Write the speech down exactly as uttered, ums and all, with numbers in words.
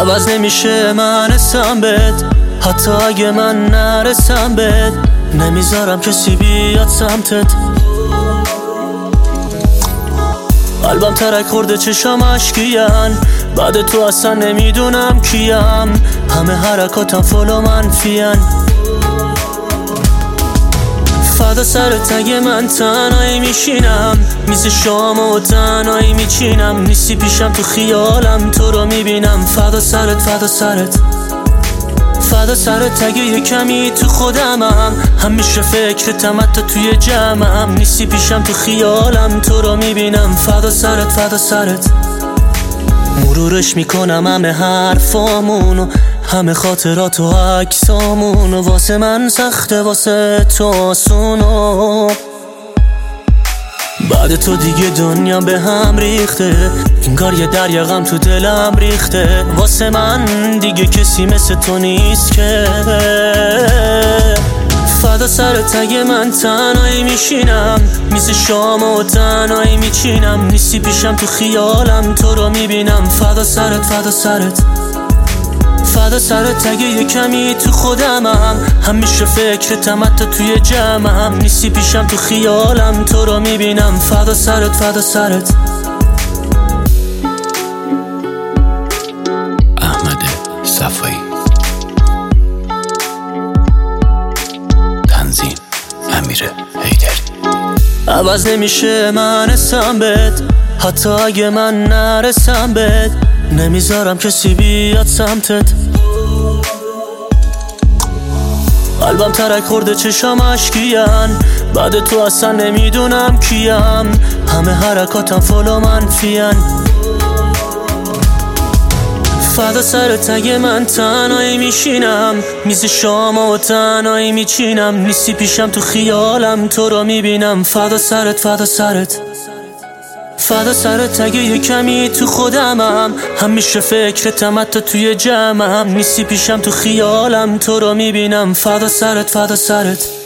عوض نمیشه من اسم بد، حتی اگه من نرسم بد. نمیذارم کسی بیاد سمتت. قلبم ترک خورده چشام اشکیان، بعد تو اصلا نمیدونم کیم. همه حرکاتم فلو منفیان. فدا سرت اگه من تنهایی میشینم، میز شام و تنهایی میچینم. نیستی پیشم تو خیالم تو رو میبینم. فدا سرت فدا سرت فدا سرت اگه یه کمی تو خودمم، همیشه فکرتم حتی توی جمعم. نیستی پیشم تو خیالم تو رو میبینم. فدا سرت فدا سرت مرورش میکنم همه حرفامونو، همه خاطرات و عکسامونو. واسه من سخته واسه تو آسونو. بعد تو دیگه دنیا به هم ریخته، انگار یه دریا غم تو دلم ریخته. واسه من دیگه کسی مثل تو نیست که. فدا سرت اگه من تنهایی میشینم، میز شام و تنهایی میچینم. نیستی پیشم تو خیالم تو رو میبینم. فدا سرت فدا سرت فدا سرت اگه یه کمی تو خودمم، همیشه فکرتم حتی توی جمعم. نیستی پیشم تو خیالم تو رو میبینم. فدا سرت فدا سرت احمد صفایی، تنظیم امیر حیدری. عوض نمیشه من اسم بد، حتی اگه من نرسم بد. نمیذارم کسی بیاد سمتت. قلبم ترک خورده چشام اشکیان، بعد تو اصلا نمیدونم کیم. همه حرکاتم فلو منفیان. فدا سرت اگه من تنهایی میشینم، میز شام و تنهایی میچینم. نیستی پیشم تو خیالم تو رو میبینم. فدا سرت فدا سرت فدا سرت اگه یه کمی تو خودمم، همیشه فکرتم حتی توی جمعم. نیستی پیشم تو خیالم تو رو میبینم. فدا سرت فدا سرت